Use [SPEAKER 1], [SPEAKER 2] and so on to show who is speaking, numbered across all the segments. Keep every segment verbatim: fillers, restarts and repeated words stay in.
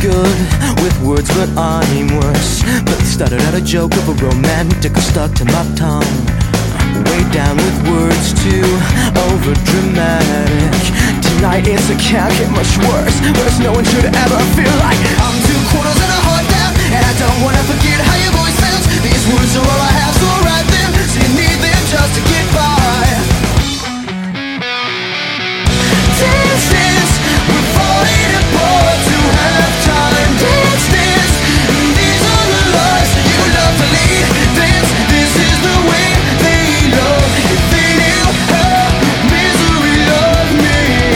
[SPEAKER 1] good with words, but I'm worse. But started out a joke of a romantic stuck to my tongue. Way down with words too over dramatic. Tonight it's a can't get much worse. Worse, no one should ever feel like I'm two quarters and a heart down, and I don't wanna forget how your voice sounds. These words are all I have, so write them. So you need them just to get by. Dance, dance, we're falling apart to have time. Dance, dance, these are the lives you love to lead. Dance, this is the way they love. If they knew how misery loved me.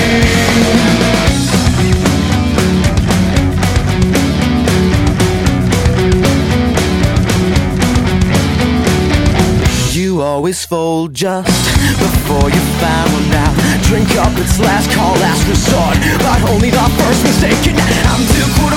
[SPEAKER 1] You always fold just before you found out. Drink up, it's last call, last resort, but only the first mistake. And I'm too quarter